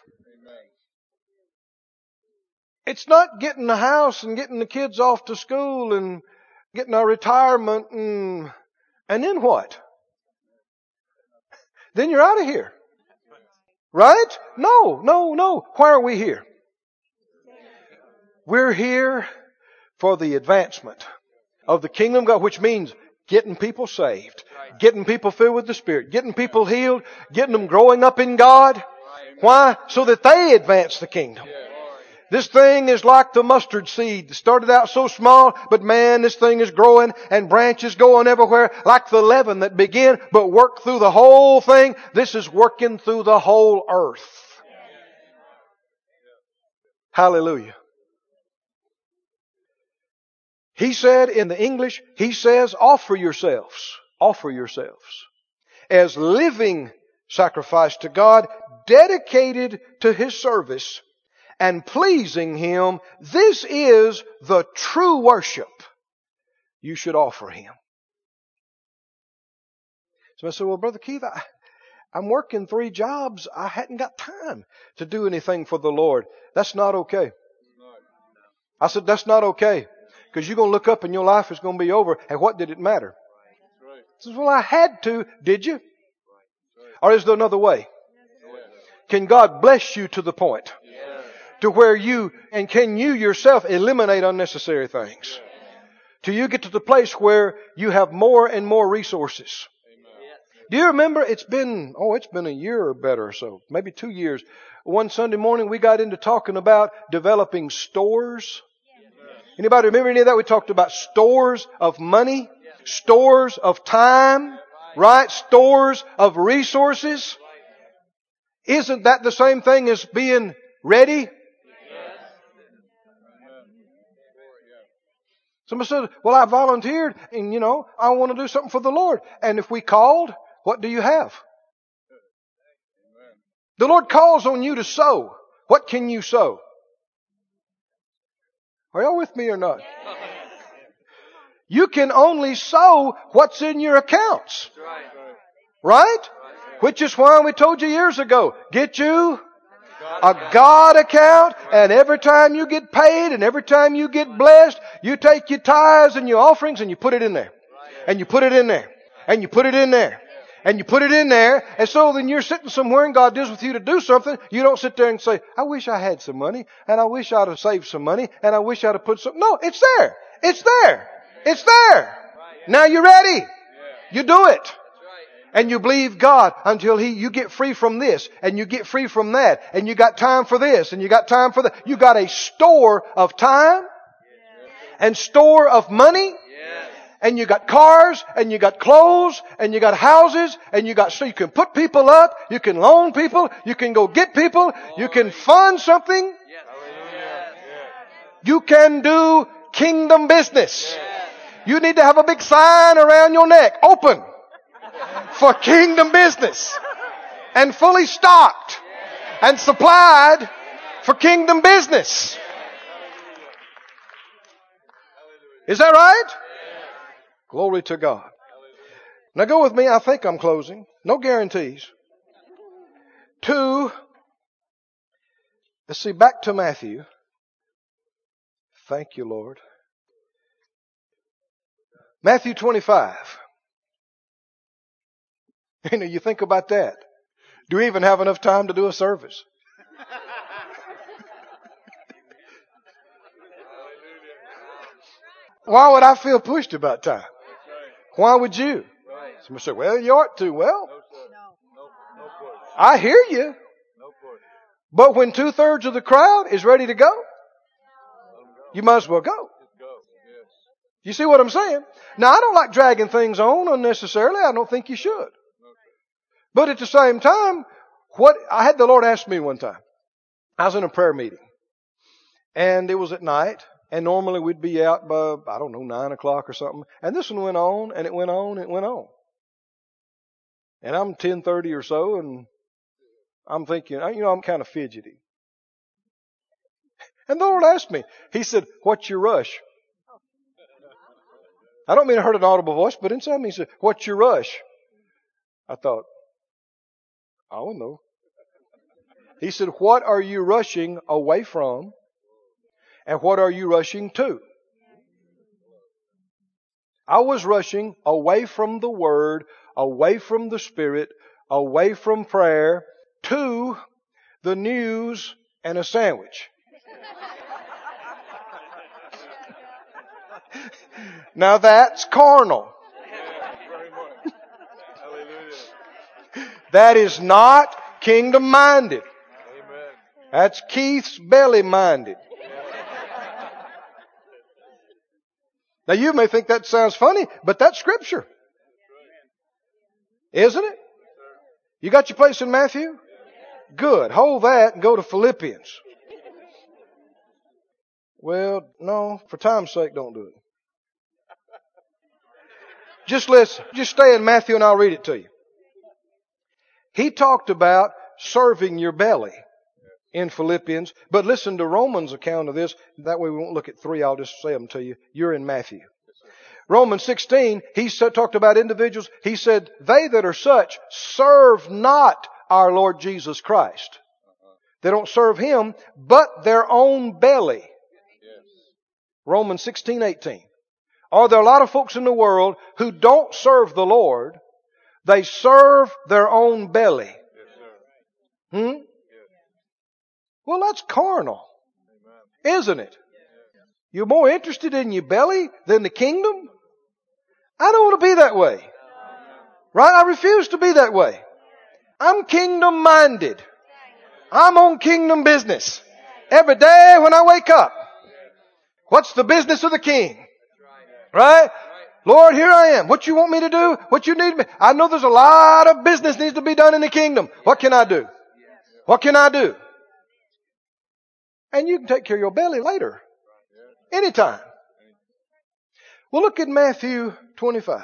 It's not getting a house and getting the kids off to school and getting our retirement and then what? Then you're out of here. Right? No. Why are we here? We're here for the advancement of the kingdom of God, which means getting people saved, getting people filled with the Spirit, getting people healed, getting them growing up in God. Why? So that they advance the kingdom. This thing is like the mustard seed. It started out so small, but man, this thing is growing and branches going everywhere like the leaven that began but work through the whole thing. This is working through the whole earth. Hallelujah. He said in the English, he says, offer yourselves as living sacrifice to God, dedicated to His service, and pleasing Him, this is the true worship you should offer Him. So I said, well, Brother Keith, I'm working 3 jobs. I hadn't got time to do anything for the Lord. That's not okay. I said, that's not okay. Because you're going to look up and your life is going to be over. And what did it matter? He says, well, I had to. Did you? Or is there another way? Can God bless you to the point to where can you yourself eliminate unnecessary things? Till you get to the place where you have more and more resources. Do you remember? It's been a year or better or so, maybe 2 years. One Sunday morning we got into talking about developing stores. Anybody remember any of that? We talked about stores of money, stores of time, right? Stores of resources. Isn't that the same thing as being ready? Somebody said, well, I volunteered and, I want to do something for the Lord. And if we called, what do you have? The Lord calls on you to sow. What can you sow? Are y'all with me or not? You can only sow what's in your accounts. Right? Which is why we told you years ago, get you a God account, and every time you get paid and every time you get blessed, you take your tithes and your offerings and you put it in there. And you put it in there. And you put it in there. And you put it in there. And so then you're sitting somewhere and God deals with you to do something. You don't sit there and say, I wish I had some money, and I wish I'd have saved some money, and I wish I'd have put some. No, it's there. It's there. It's there. Now you're ready. You do it. And you believe God until you get free from this, and you get free from that, and you got time for this, and you got time for that. You got a store of time and store of money. And you got cars, and you got clothes, and you got houses, and so you can put people up, you can loan people, you can go get people, you can fund something. You can do kingdom business. You need to have a big sign around your neck, open for kingdom business, and fully stocked and supplied for kingdom business. Is that right? Glory to God. Now go with me. I think I'm closing. No guarantees. 2. Let's see, back to Matthew. Thank you, Lord. Matthew 25. You think about that. Do we even have enough time to do a service? Why would I feel pushed about time? Why would you? Somebody say, well, you ought to. Well, I hear you. But when 2/3 of the crowd is ready to go, you might as well go. You see what I'm saying? Now, I don't like dragging things on unnecessarily. I don't think you should. But at the same time, I had the Lord ask me one time. I was in a prayer meeting. And it was at night. And normally we'd be out by, 9 o'clock or something. And this one went on, and it went on, and it went on. And I'm 10:30 or so, and I'm thinking, I'm kind of fidgety. And the Lord asked me, He said, what's your rush? I don't mean I heard an audible voice, but inside me He said, what's your rush? I thought, I don't know. He said, what are you rushing away from? And what are you rushing to? I was rushing away from the Word, away from the Spirit, away from prayer, to the news and a sandwich. Now that's carnal. That is not kingdom-minded. That's Keith's belly-minded. Now you may think that sounds funny, but that's Scripture. Isn't it? You got your place in Matthew? Good. Hold that and go to Philippians. Well, no, for time's sake, don't do it. Just listen. Just stay in Matthew and I'll read it to you. He talked about serving your belly. in Philippians. But listen to Romans' account of this. That way we won't look at 3. I'll just say them to you. You're in Matthew. Romans 16, he talked about individuals. He said, they that are such serve not our Lord Jesus Christ. They don't serve Him, but their own belly. Romans 16:18. Are there a lot of folks in the world who don't serve the Lord? They serve their own belly. Well, that's carnal, isn't it? You're more interested in your belly than the kingdom? I don't want to be that way. Right? I refuse to be that way. I'm kingdom minded. I'm on kingdom business. Every day when I wake up, what's the business of the King? Right? Lord, here I am. What you want me to do? What you need me? I know there's a lot of business needs to be done in the kingdom. What can I do? What can I do? And you can take care of your belly later. Anytime. Well, look at Matthew 25.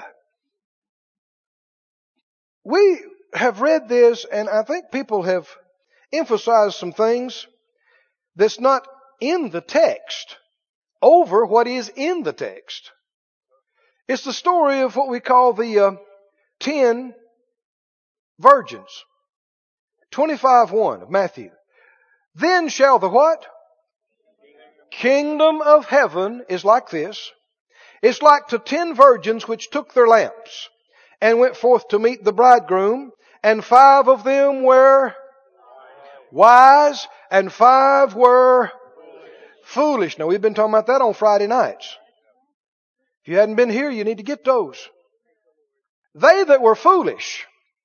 We have read this, and I think people have emphasized some things that's not in the text over what is in the text. It's the story of what we call the 10 virgins. 25:1 of Matthew. Then shall the what? Kingdom of heaven is like this. It's like to 10 virgins which took their lamps and went forth to meet the bridegroom, and 5 of them were wise and 5 were foolish. Now, we've been talking about that on Friday nights. If you hadn't been here, you need to get those. They that were foolish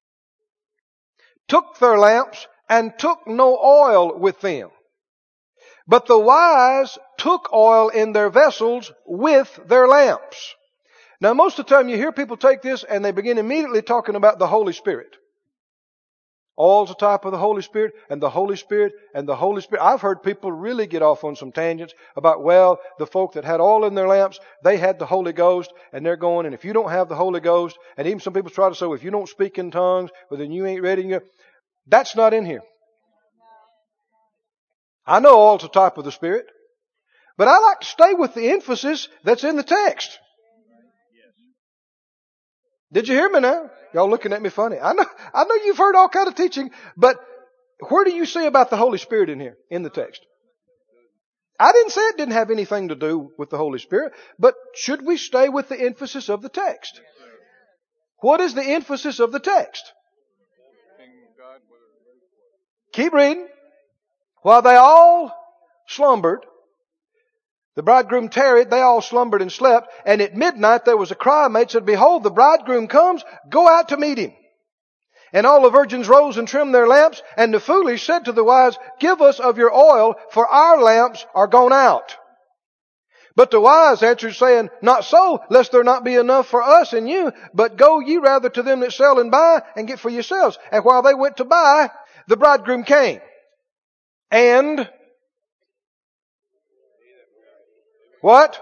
took their lamps and took no oil with them. But the wise took oil in their vessels with their lamps. Now, most of the time you hear people take this and they begin immediately talking about the Holy Spirit. Oil's a type of the Holy Spirit, and the Holy Spirit, and the Holy Spirit. I've heard people really get off on some tangents about, well, the folk that had oil in their lamps, they had the Holy Ghost, and they're going, and if you don't have the Holy Ghost, and even some people try to say, well, if you don't speak in tongues, well, then you ain't ready. That's not in here. I know oil's a type of the Spirit, but I like to stay with the emphasis that's in the text. Did you hear me now? Y'all looking at me funny. I know you've heard all kind of teaching, but where do you see about the Holy Spirit in here, in the text? I didn't say it didn't have anything to do with the Holy Spirit, but should we stay with the emphasis of the text? What is the emphasis of the text? Keep reading. While they all slumbered, the bridegroom tarried, they all slumbered and slept, and at midnight there was a cry made, said, behold, the bridegroom comes, go out to meet him. And all the virgins rose and trimmed their lamps, and the foolish said to the wise, give us of your oil, for our lamps are gone out. But the wise answered, saying, not so, lest there not be enough for us and you, but go ye rather to them that sell and buy, and get for yourselves. And while they went to buy, the bridegroom came. And what?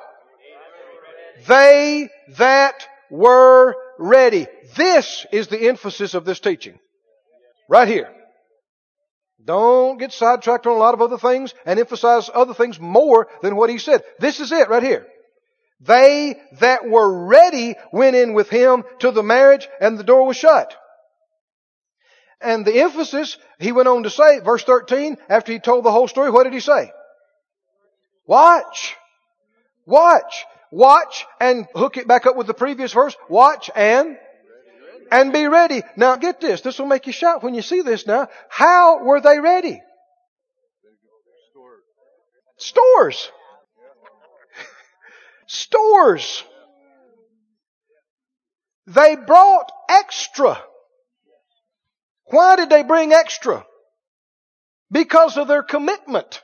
They that were ready. This is the emphasis of this teaching. Right here. Don't get sidetracked on a lot of other things and emphasize other things more than what he said. This is it right here. They that were ready went in with him to the marriage, and the door was shut. And the emphasis, he went on to say, verse 13, after he told the whole story, what did he say? Watch. Watch. Watch, and hook it back up with the previous verse. Watch and be ready. Now get this. This will make you shout when you see this now. How were they ready? Stores. Stores. They brought extra. Why did they bring extra? Because of their commitment.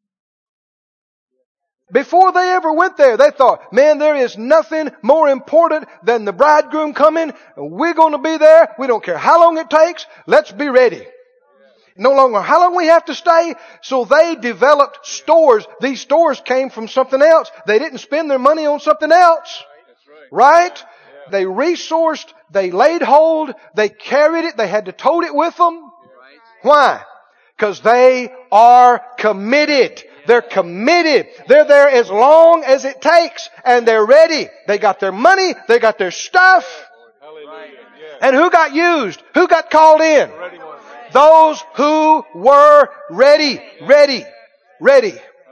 Before they ever went there, they thought, man, there is nothing more important than the bridegroom coming. We're going to be there. We don't care how long it takes. Let's be ready. No longer how long we have to stay. So they developed stores. These stores came from something else. They didn't spend their money on something else. Right? They resourced. They laid hold. They carried it. They had to tote it with them. Why? Because they are committed. They're committed. They're there as long as it takes. And they're ready. They got their money. They got their stuff. And who got used? Who got called in? Those who were ready. Ready. Ready.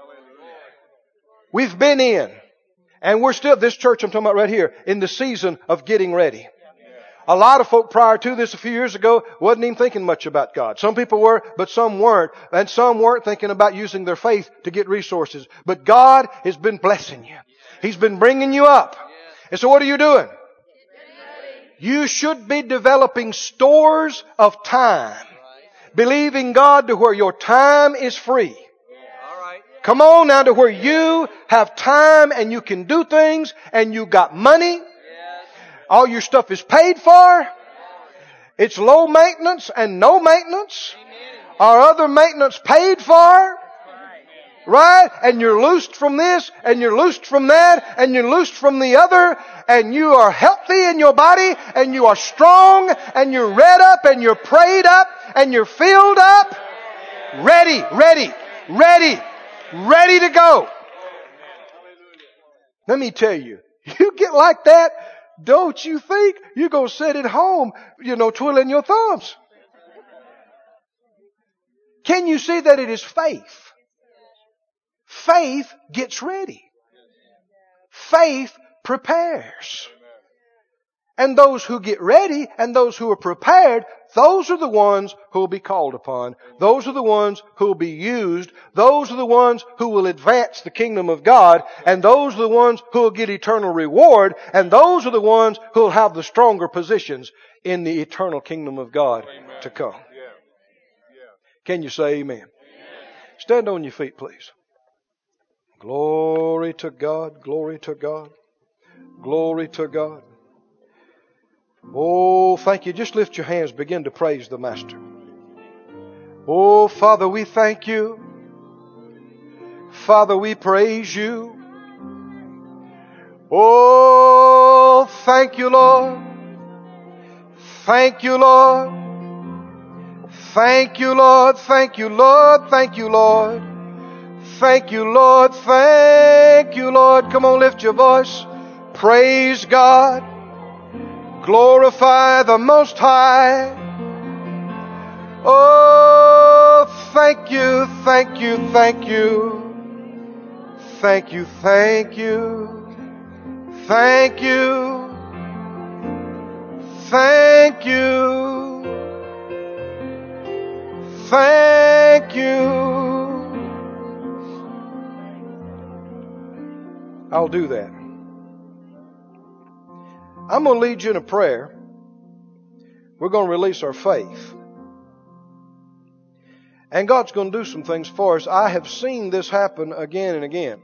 We've been in. And we're still, this church I'm talking about right here, in the season of getting ready. A lot of folk prior to this a few years ago wasn't even thinking much about God. Some people were, but some weren't. And some weren't thinking about using their faith to get resources. But God has been blessing you. He's been bringing you up. And so what are you doing? You should be developing stores of time. Believing God to where your time is free. Come on now to where you have time and you can do things and you got money. All your stuff is paid for. It's low maintenance and no maintenance. Or other maintenance paid for. Right? And you're loosed from this and you're loosed from that and you're loosed from the other and you are healthy in your body and you are strong and you're read up and you're prayed up and you're filled up. Ready, ready, ready, ready to go. Let me tell you, you get like that, don't you think you're going to sit at home, twiddling your thumbs? Can you see that it is faith? Faith gets ready. Faith prepares. And those who get ready and those who are prepared, those are the ones who will be called upon. Those are the ones who will be used. Those are the ones who will advance the kingdom of God. And those are the ones who will get eternal reward. And those are the ones who will have the stronger positions in the eternal kingdom of God to come. Can you say amen? Stand on your feet, please. Glory to God, glory to God, glory to God. Oh, thank you. Just lift your hands, begin to praise the Master. Oh, Father, we thank you. Father, we praise you. Oh, thank you, Lord. Thank you, Lord. Thank you, Lord. Thank you, Lord. Thank you, Lord. Thank you, Lord. Thank you, Lord. Come on, lift your voice. Praise God. Glorify the Most High. Oh, thank you, thank you, thank you. Thank you, thank you. Thank you. Thank you. Thank you. I'll do that. I'm going to lead you in a prayer. We're going to release our faith. And God's going to do some things for us. I have seen this happen again and again.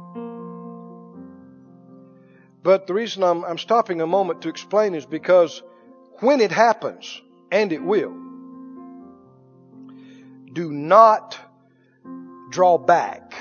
But the reason I'm stopping a moment to explain is because when it happens, and it will, do not draw back.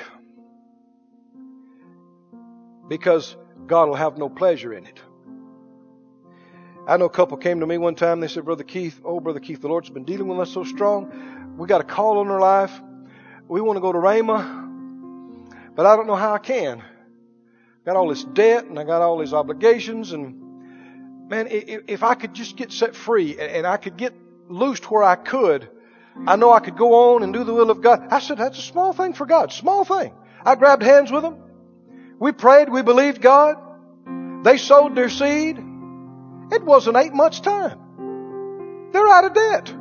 Because God will have no pleasure in it. I know a couple came to me one time. They said, Brother Keith, the Lord's been dealing with us so strong. We got a call on our life. We want to go to Rhema, but I don't know how I can. Got all this debt and I got all these obligations. And man, if I could just get set free and I could get loosed where I could, I know I could go on and do the will of God. I said, that's a small thing for God. Small thing. I grabbed hands with them. We prayed. We believed God. They sowed their seed. It wasn't 8 months' time. They're out of debt.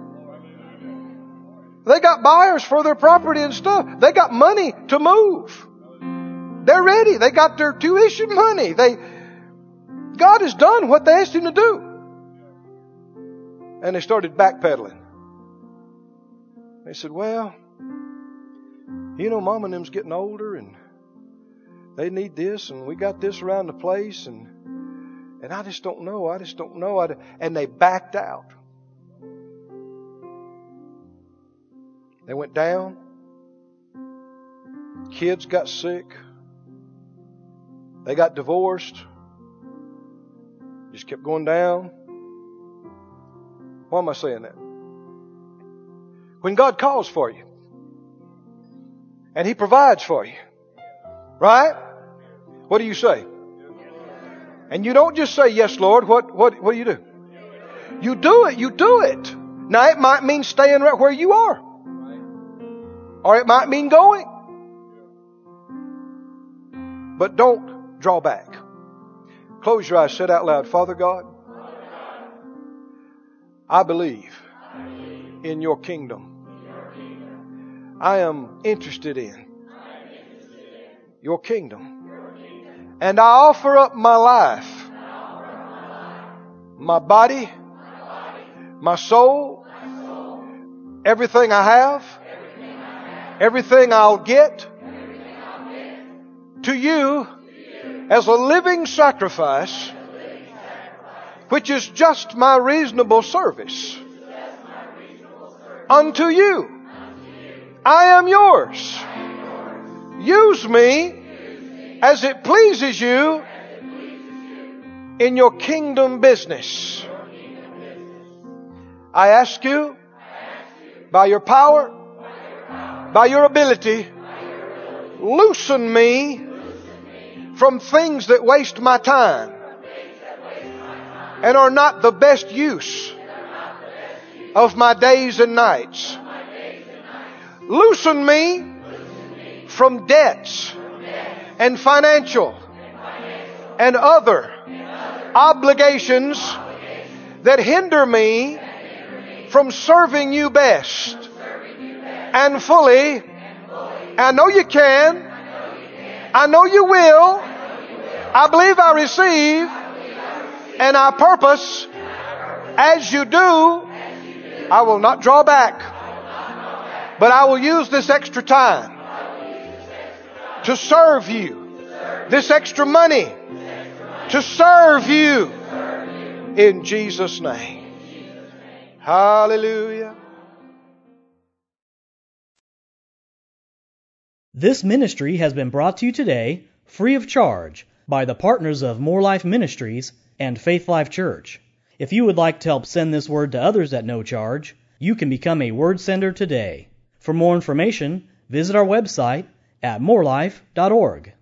They got buyers for their property and stuff. They got money to move. They're ready. They got their tuition money. God has done what they asked Him to do. And they started backpedaling. They said, well, Mom and them's getting older and they need this and we got this around the place and I just don't know. And they backed out. They went down. Kids got sick. They got divorced. Just kept going down. Why am I saying that? When God calls for you, And He provides for you. Right? What do you say? And you don't just say, yes, Lord. What do you do? You do it. You do it. Now, it might mean staying right where you are. Or it might mean going. But don't draw back. Close your eyes. Say it out loud. Father God, I believe in your kingdom. I am interested in your kingdom. And I offer up my life, my body, my soul, everything I have, everything I'll get, to you as a living sacrifice, which is just my reasonable service unto you. I am yours. Use me as it pleases you in your kingdom business. I ask you, by your power, by your ability, loosen me from things that waste my time and are not the best use of my days and nights. Loosen me from debts and financial and other obligations that hinder me from serving you best and fully. I know you can. I know you will. I believe I receive. And I purpose, as you do, I will not draw back. But I will use this extra time to serve you. This extra money to serve you. In Jesus' name. Hallelujah. This ministry has been brought to you today free of charge by the partners of More Life Ministries and Faith Life Church. If you would like to help send this word to others at no charge, you can become a word sender today. For more information, visit our website at morelife.org.